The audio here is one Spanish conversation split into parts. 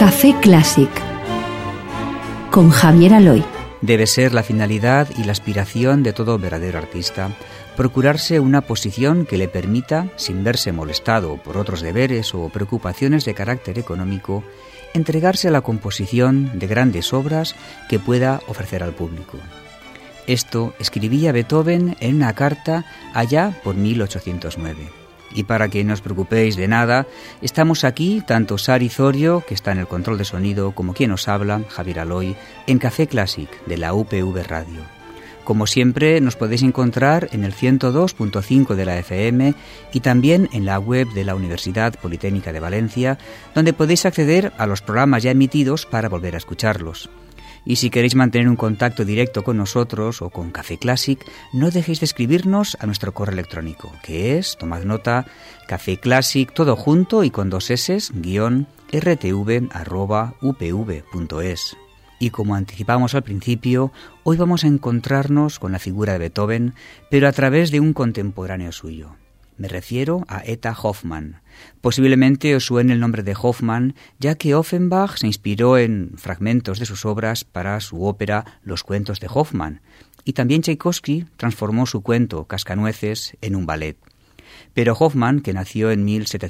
Café Clásic con Javier Aloy. Debe ser la finalidad y la aspiración de todo verdadero artista procurarse una posición que le permita, sin verse molestado por otros deberes o preocupaciones de carácter económico, entregarse a la composición de grandes obras que pueda ofrecer al público. Esto escribía Beethoven en una carta allá por 1809. Y para que no os preocupéis de nada, estamos aquí, tanto Sari Zorio, que está en el control de sonido, como quien os habla, Javier Aloy, en Café Clásic de la UPV Radio. Como siempre, nos podéis encontrar en el 102.5 de la FM y también en la web de la Universidad Politécnica de Valencia, donde podéis acceder a los programas ya emitidos para volver a escucharlos. Y si queréis mantener un contacto directo con nosotros o con Café Clásic, no dejéis de escribirnos a nuestro correo electrónico, que es, tomad nota, cafeclásic, todo junto y con 2 s, /rtv@upv.es. Y como anticipamos al principio, hoy vamos a encontrarnos con la figura de Beethoven, pero a través de un contemporáneo suyo. Me refiero a Eta Hoffmann. Posiblemente os suene el nombre de Hoffmann, ya que Offenbach se inspiró en fragmentos de sus obras para su ópera Los cuentos de Hoffmann, y también Tchaikovsky transformó su cuento Cascanueces en un ballet. Pero Hoffmann, que nació en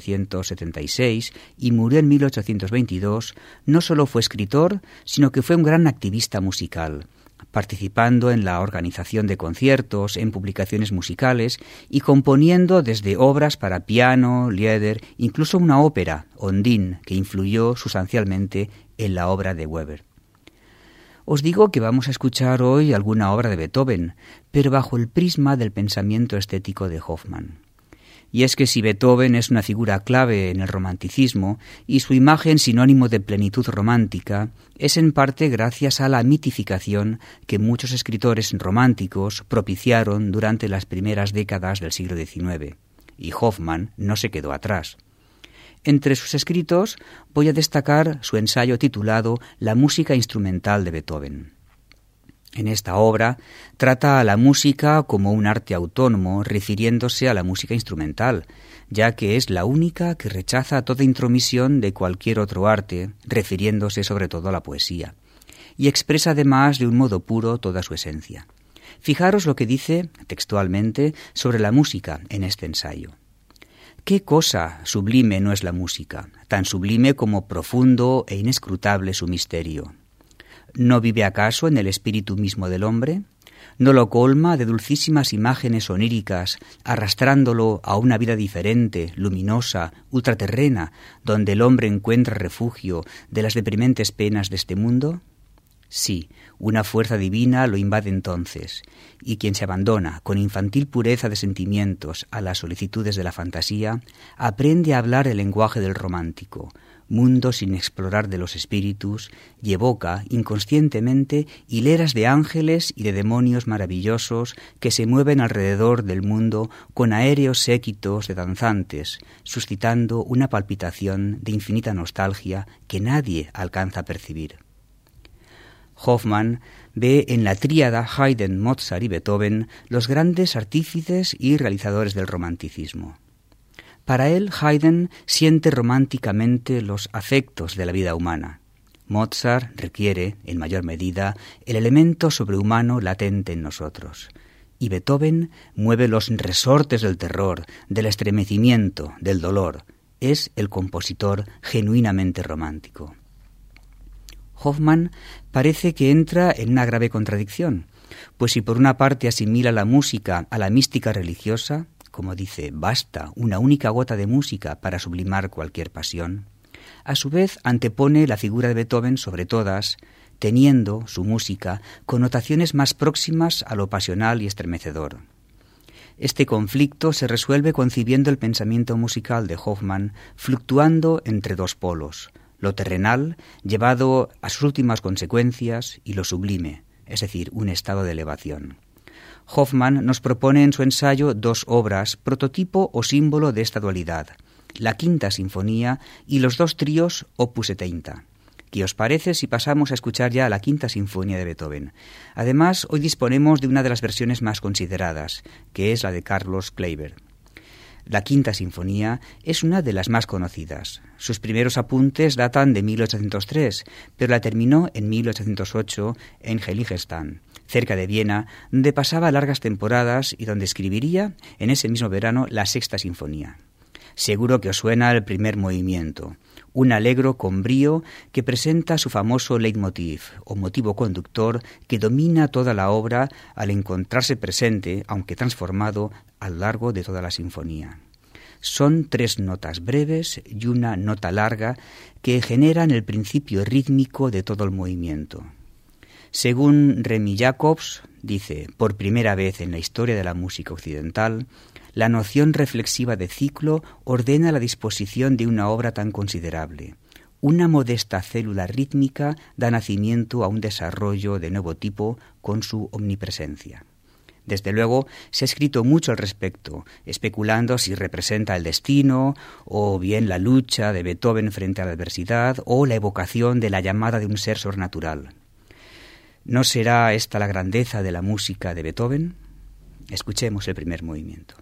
1776 y murió en 1822, no solo fue escritor, sino que fue un gran activista musical, participando en la organización de conciertos, en publicaciones musicales y componiendo desde obras para piano, lieder, incluso una ópera, Ondine, que influyó sustancialmente en la obra de Weber. Os digo que vamos a escuchar hoy alguna obra de Beethoven, pero bajo el prisma del pensamiento estético de Hoffmann. Y es que si Beethoven es una figura clave en el romanticismo y su imagen sinónimo de plenitud romántica, es en parte gracias a la mitificación que muchos escritores románticos propiciaron durante las primeras décadas del siglo XIX, y Hoffmann no se quedó atrás. Entre sus escritos voy a destacar su ensayo titulado La música instrumental de Beethoven. En esta obra trata a la música como un arte autónomo, refiriéndose a la música instrumental, ya que es la única que rechaza toda intromisión de cualquier otro arte, refiriéndose sobre todo a la poesía, y expresa además de un modo puro toda su esencia. Fijaros lo que dice textualmente sobre la música en este ensayo. ¿Qué cosa sublime no es la música, tan sublime como profundo e inescrutable su misterio? ¿No vive acaso en el espíritu mismo del hombre? ¿No lo colma de dulcísimas imágenes oníricas, arrastrándolo a una vida diferente, luminosa, ultraterrena, donde el hombre encuentra refugio de las deprimentes penas de este mundo? Sí, una fuerza divina lo invade entonces, y quien se abandona con infantil pureza de sentimientos a las solicitudes de la fantasía, aprende a hablar el lenguaje del romántico, mundo sin explorar de los espíritus, y evoca inconscientemente hileras de ángeles y de demonios maravillosos que se mueven alrededor del mundo con aéreos séquitos de danzantes, suscitando una palpitación de infinita nostalgia que nadie alcanza a percibir. Hoffmann ve en la tríada Haydn, Mozart y Beethoven los grandes artífices y realizadores del romanticismo. Para él, Haydn siente románticamente los afectos de la vida humana. Mozart requiere, en mayor medida, el elemento sobrehumano latente en nosotros. Y Beethoven mueve los resortes del terror, del estremecimiento, del dolor. Es el compositor genuinamente romántico. Hoffmann parece que entra en una grave contradicción, pues si por una parte asimila la música a la mística religiosa, como dice, basta una única gota de música para sublimar cualquier pasión, a su vez antepone la figura de Beethoven sobre todas, teniendo su música connotaciones más próximas a lo pasional y estremecedor. Este conflicto se resuelve concibiendo el pensamiento musical de Hoffmann fluctuando entre dos polos, lo terrenal, llevado a sus últimas consecuencias, y lo sublime, es decir, un estado de elevación. Hoffmann nos propone en su ensayo 2 obras, prototipo o símbolo de esta dualidad, la Quinta Sinfonía y los 2 tríos Opus 70. ¿Qué os parece si pasamos a escuchar ya la Quinta Sinfonía de Beethoven? Además, hoy disponemos de una de las versiones más consideradas, que es la de Carlos Kleiber. La Quinta Sinfonía es una de las más conocidas. Sus primeros apuntes datan de 1803, pero la terminó en 1808 en Heiligenstadt, cerca de Viena, donde pasaba largas temporadas y donde escribiría en ese mismo verano la Sexta Sinfonía. Seguro que os suena el primer movimiento, un allegro con brío que presenta su famoso leitmotiv, o motivo conductor que domina toda la obra al encontrarse presente, aunque transformado, a lo largo de toda la sinfonía. Son 3 notas breves y una nota larga que generan el principio rítmico de todo el movimiento. Según Remy Jacobs, dice, por primera vez en la historia de la música occidental, la noción reflexiva de ciclo ordena la disposición de una obra tan considerable. Una modesta célula rítmica da nacimiento a un desarrollo de nuevo tipo con su omnipresencia. Desde luego, se ha escrito mucho al respecto, especulando si representa el destino, o bien la lucha de Beethoven frente a la adversidad, o la evocación de la llamada de un ser sobrenatural. ¿No será esta la grandeza de la música de Beethoven? Escuchemos el primer movimiento.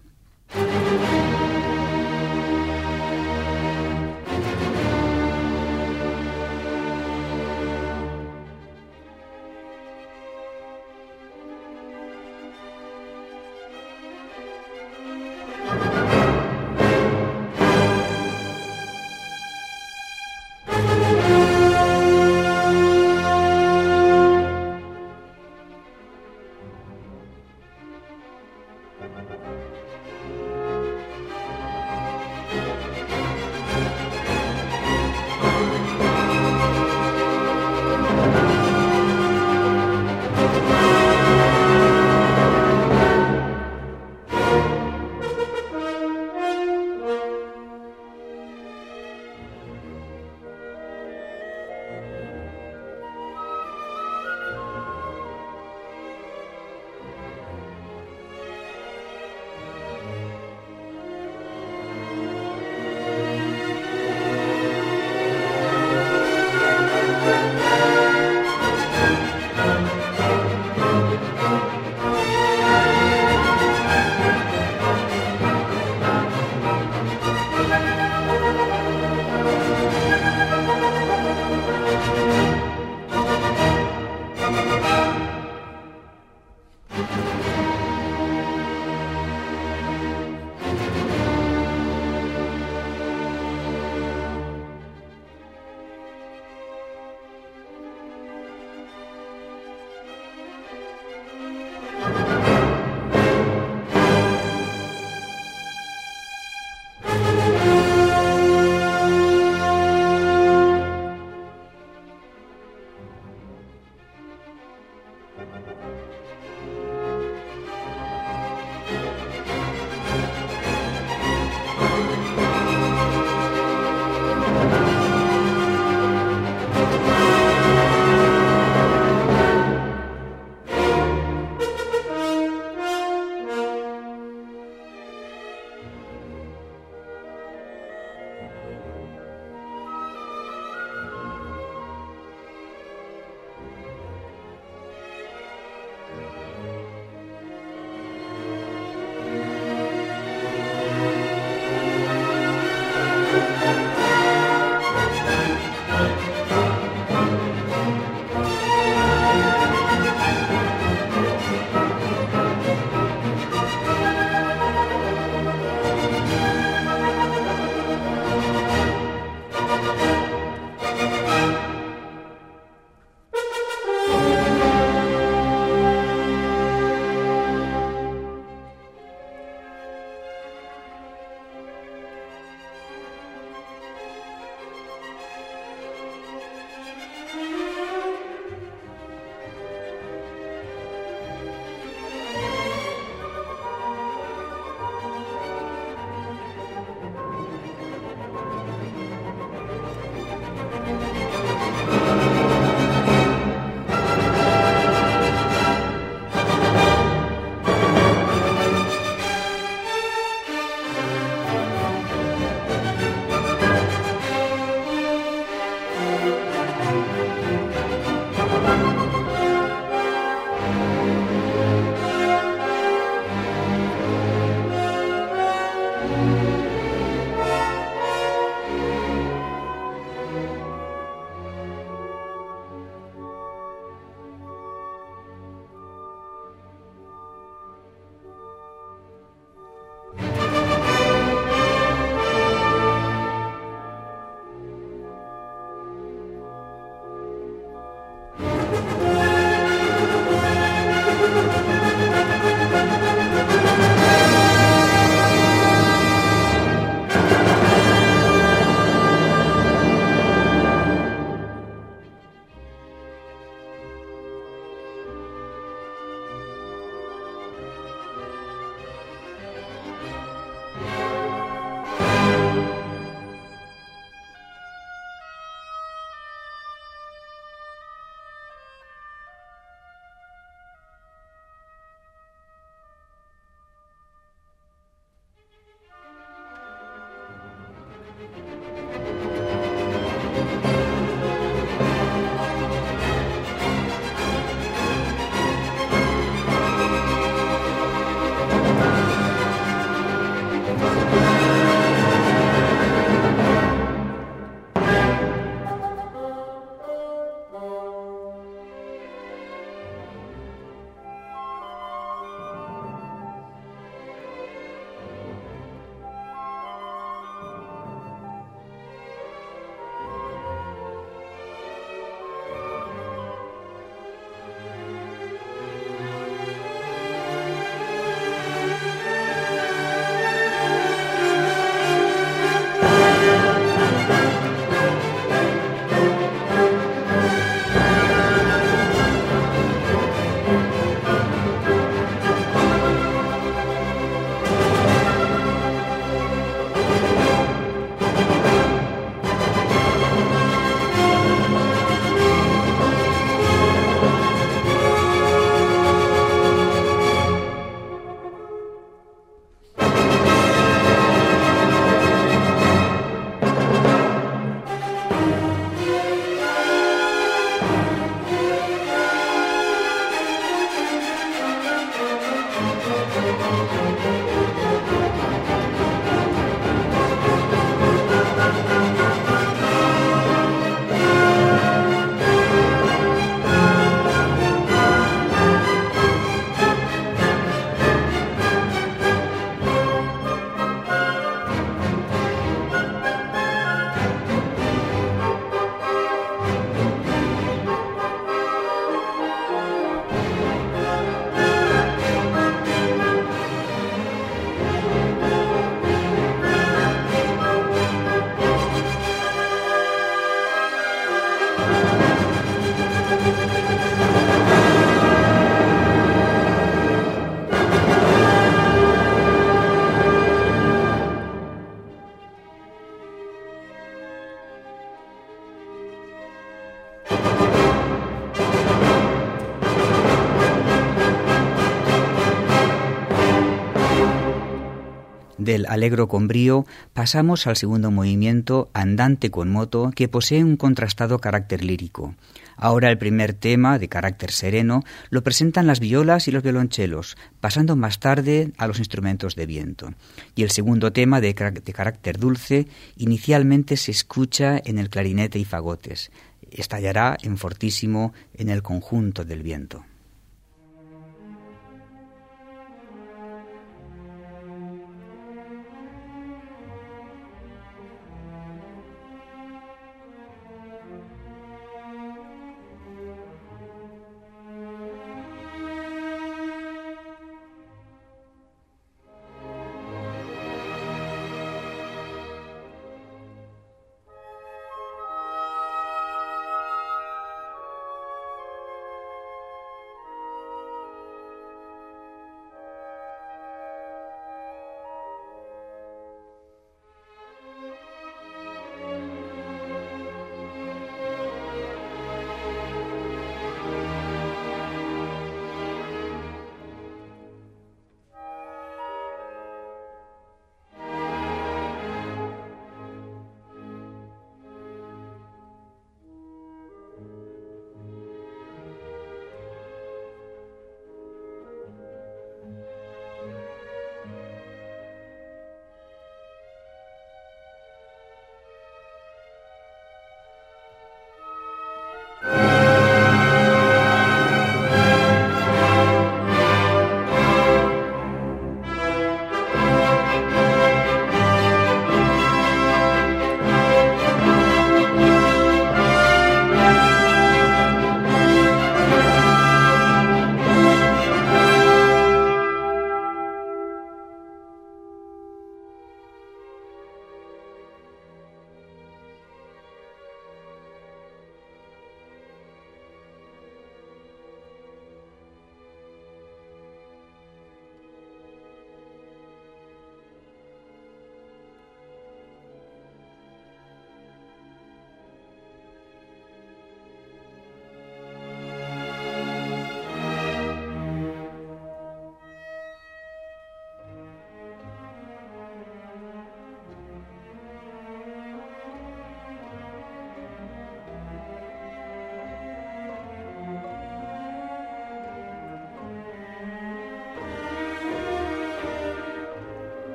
Del Allegro con brío pasamos al segundo movimiento, Andante con moto, que posee un contrastado carácter lírico. Ahora el primer tema, de carácter sereno, lo presentan las violas y los violonchelos, pasando más tarde a los instrumentos de viento. Y el segundo tema, de carácter dulce, inicialmente se escucha en el clarinete y fagotes. Estallará en fortísimo en el conjunto del viento.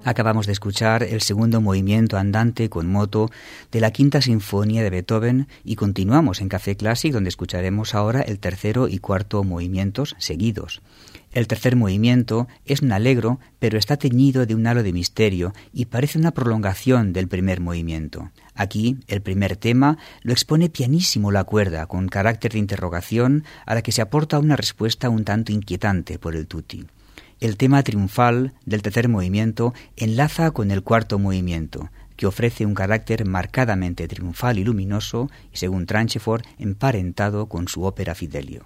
Acabamos de escuchar el segundo movimiento andante con moto de la Quinta Sinfonía de Beethoven y continuamos en Café Clásic, donde escucharemos ahora el tercero y cuarto movimientos seguidos. El tercer movimiento es un allegro, pero está teñido de un halo de misterio y parece una prolongación del primer movimiento. Aquí, el primer tema lo expone pianísimo la cuerda, con carácter de interrogación a la que se aporta una respuesta un tanto inquietante por el tutti. El tema triunfal del tercer movimiento enlaza con el cuarto movimiento, que ofrece un carácter marcadamente triunfal y luminoso, y según Tranchefort, emparentado con su ópera Fidelio.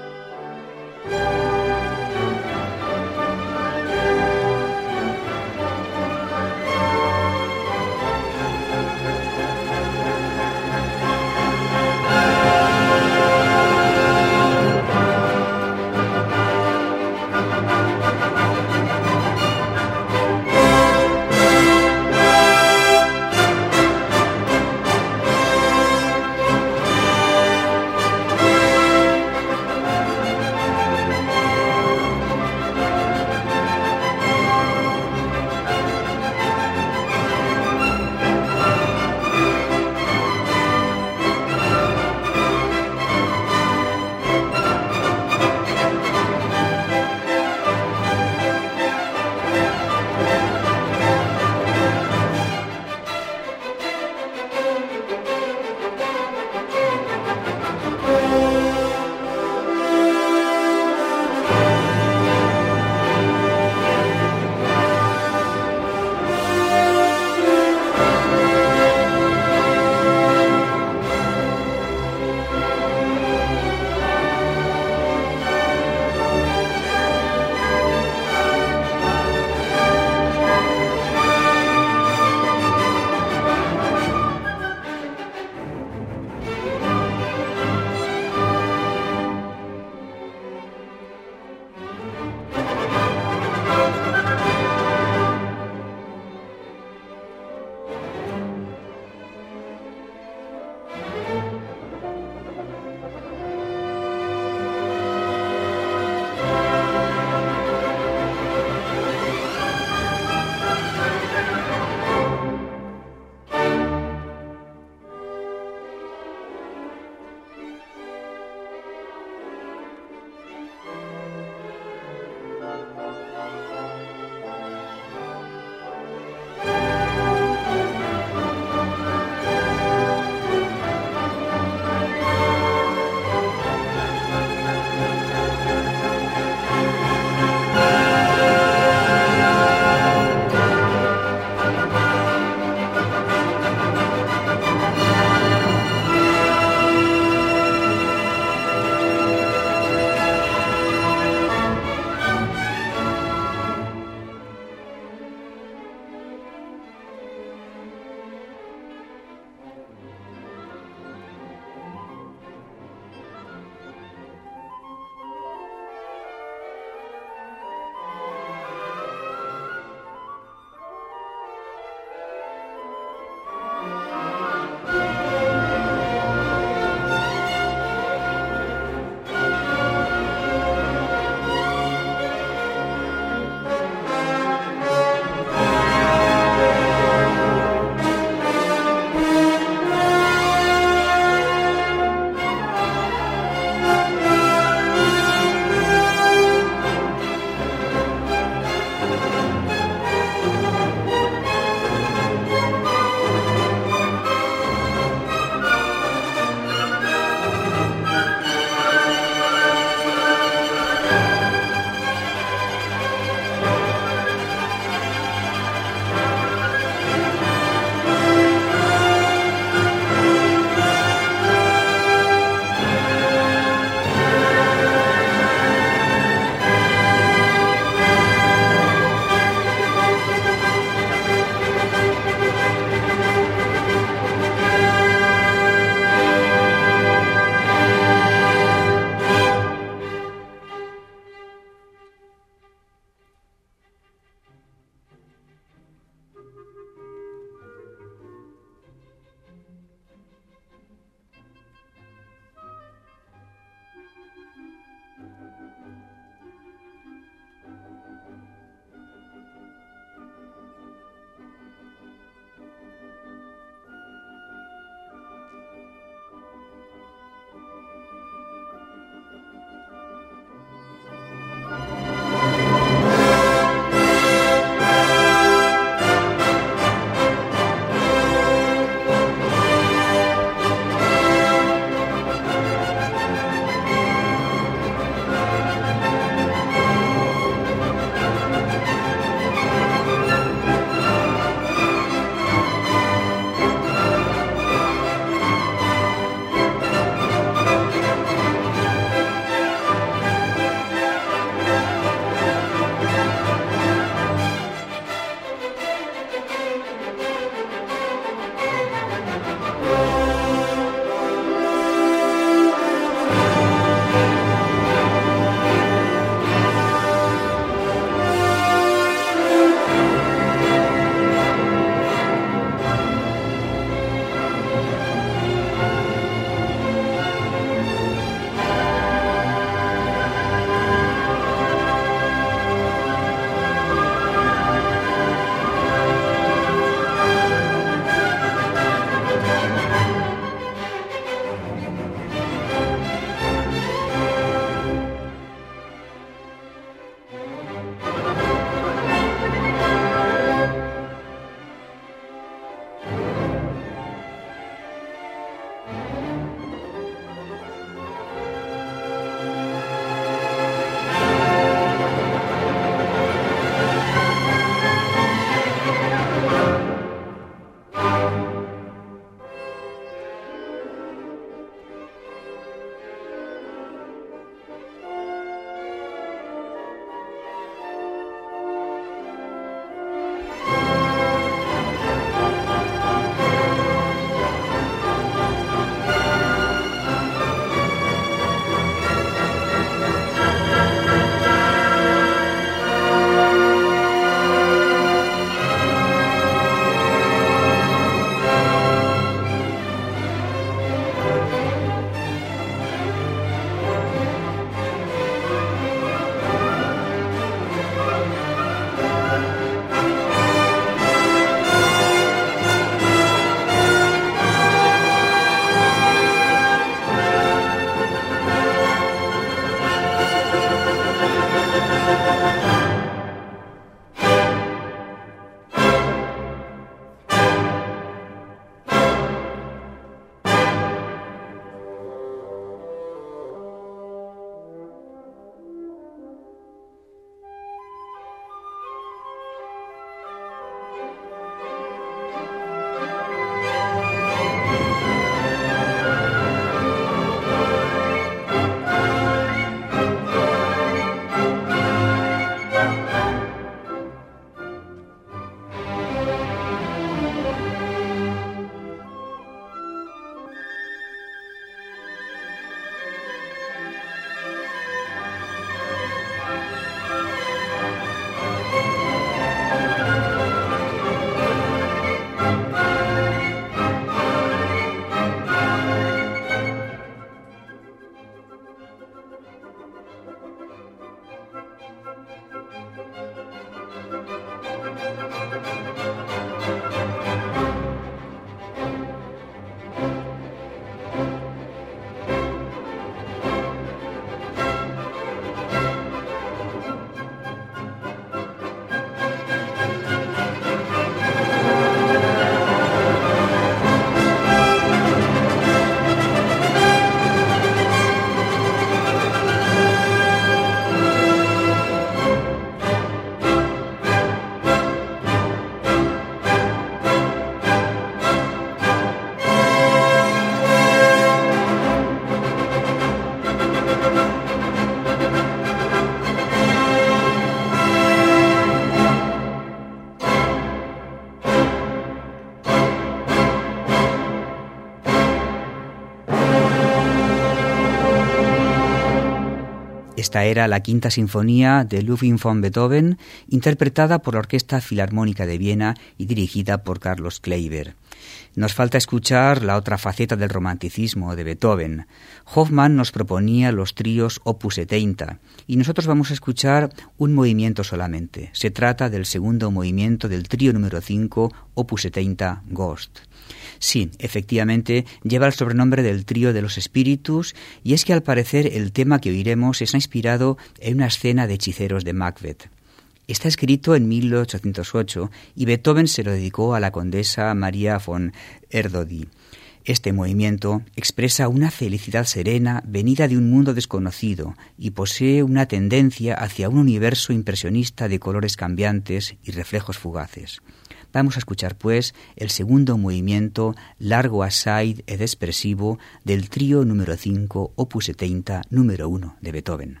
Esta era la quinta sinfonía de Ludwig von Beethoven, interpretada por la Orquesta Filarmónica de Viena y dirigida por Carlos Kleiber. Nos falta escuchar la otra faceta del romanticismo de Beethoven. Hofmann nos proponía los tríos Opus 70 y nosotros vamos a escuchar un movimiento solamente. Se trata del segundo movimiento del trío número 5, Opus 70, Ghost. Sí, efectivamente, lleva el sobrenombre del trío de los espíritus, y es que al parecer el tema que oiremos está inspirado en una escena de hechiceros de Macbeth. Está escrito en 1808 y Beethoven se lo dedicó a la condesa María von Erdödy. Este movimiento expresa una felicidad serena venida de un mundo desconocido y posee una tendencia hacia un universo impresionista de colores cambiantes y reflejos fugaces. Vamos a escuchar, pues, el segundo movimiento largo assai ed expresivo del trío número 5, opus 70, número 1 de Beethoven.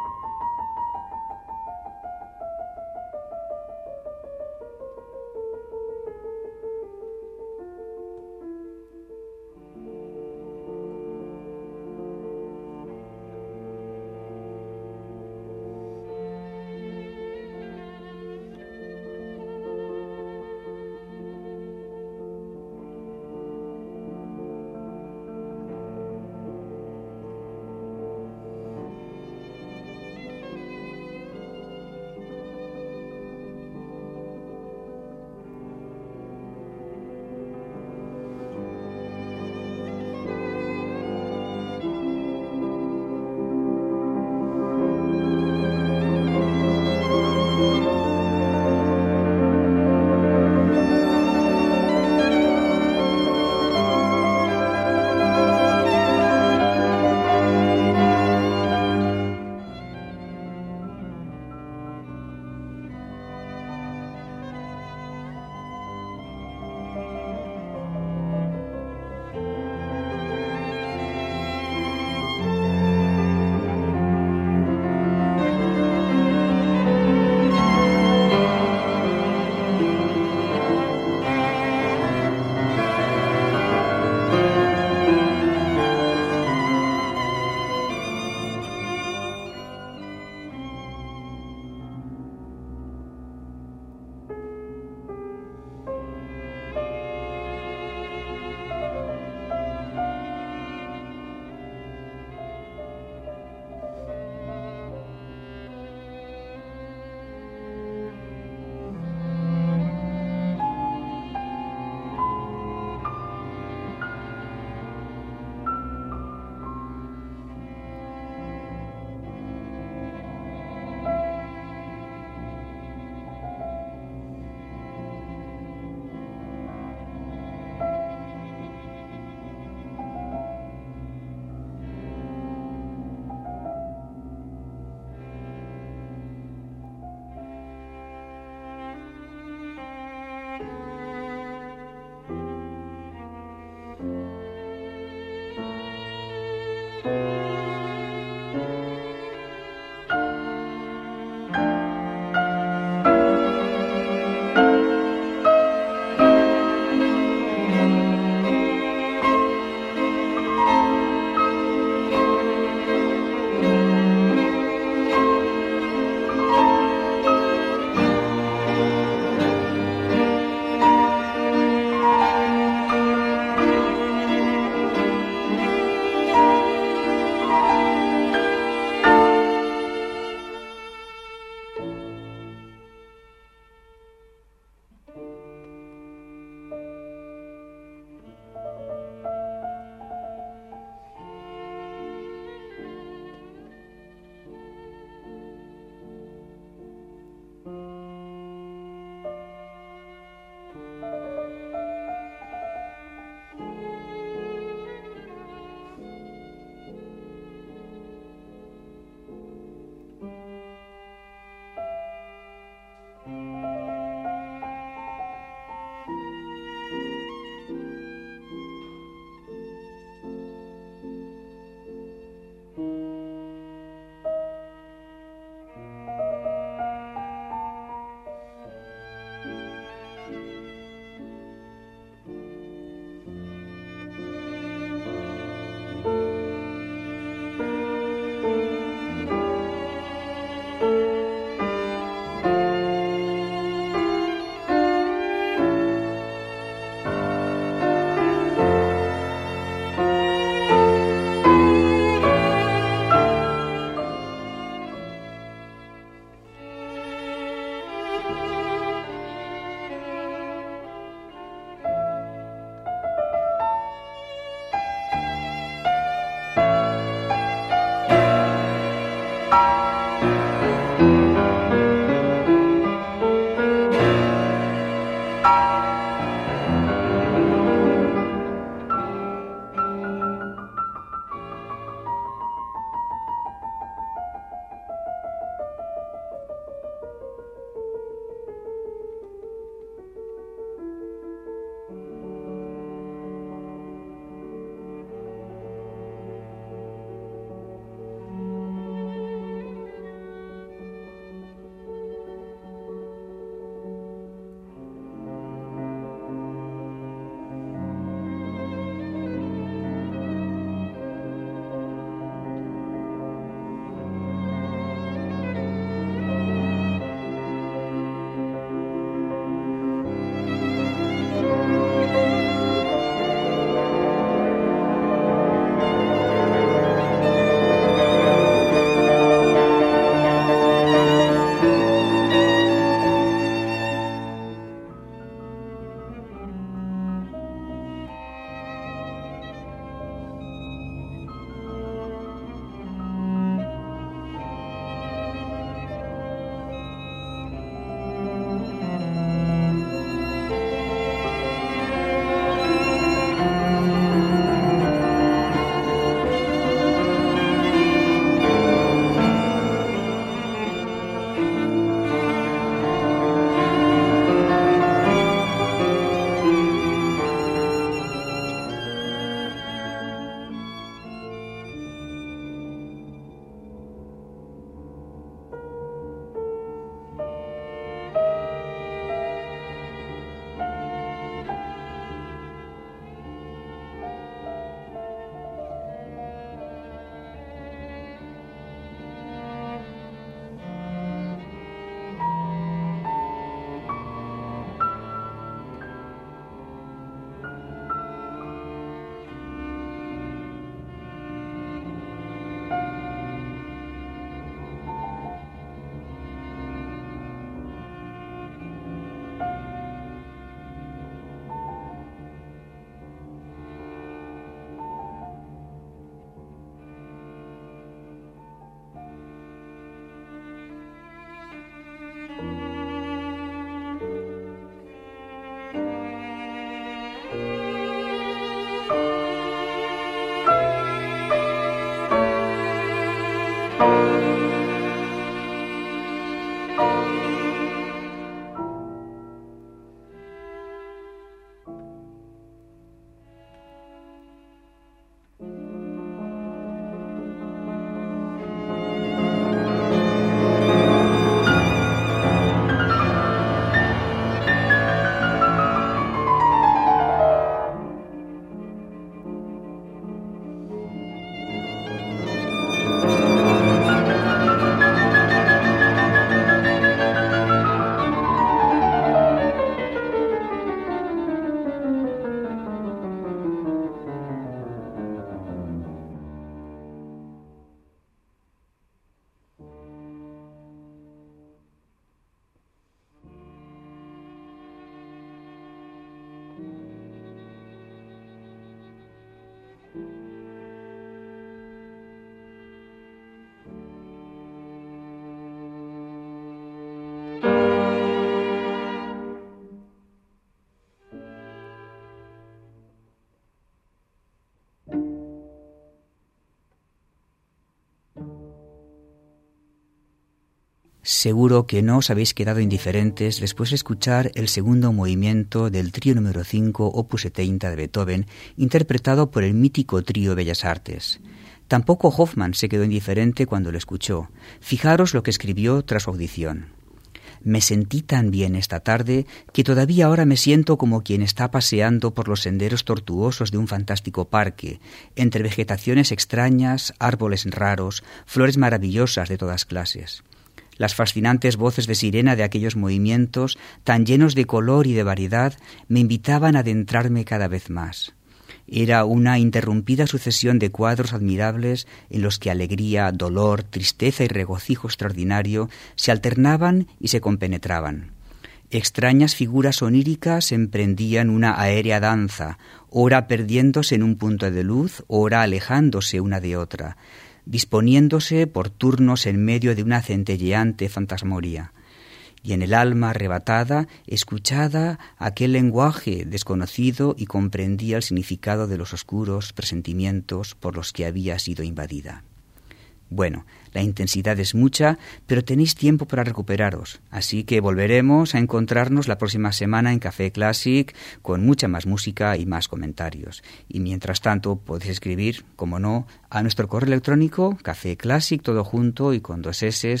Seguro que no os habéis quedado indiferentes después de escuchar el segundo movimiento del trío número 5, opus 70 de Beethoven, interpretado por el mítico trío Bellas Artes. Tampoco Hofmann se quedó indiferente cuando lo escuchó. Fijaros lo que escribió tras su audición. Me sentí tan bien esta tarde que todavía ahora me siento como quien está paseando por los senderos tortuosos de un fantástico parque, entre vegetaciones extrañas, árboles raros, flores maravillosas de todas clases. Las fascinantes voces de sirena de aquellos movimientos, tan llenos de color y de variedad, me invitaban a adentrarme cada vez más. Era una interrumpida sucesión de cuadros admirables en los que alegría, dolor, tristeza y regocijo extraordinario se alternaban y se compenetraban. Extrañas figuras oníricas emprendían una aérea danza, ora perdiéndose en un punto de luz, ora alejándose una de otra, disponiéndose por turnos en medio de una centelleante fantasmagoría. Y en el alma arrebatada escuchaba aquel lenguaje desconocido y comprendía el significado de los oscuros presentimientos por los que había sido invadida. Bueno, la intensidad es mucha, pero tenéis tiempo para recuperaros, así que volveremos a encontrarnos la próxima semana en Café Classic con mucha más música y más comentarios. Y mientras tanto podéis escribir, como no, a nuestro correo electrónico cafeclassic todo junto y con 2 s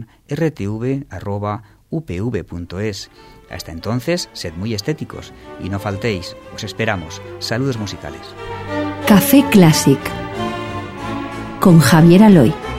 /rtv@upv.es. Hasta entonces, sed muy estéticos y no faltéis, os esperamos. Saludos musicales. Café Classic con Javier Aloy.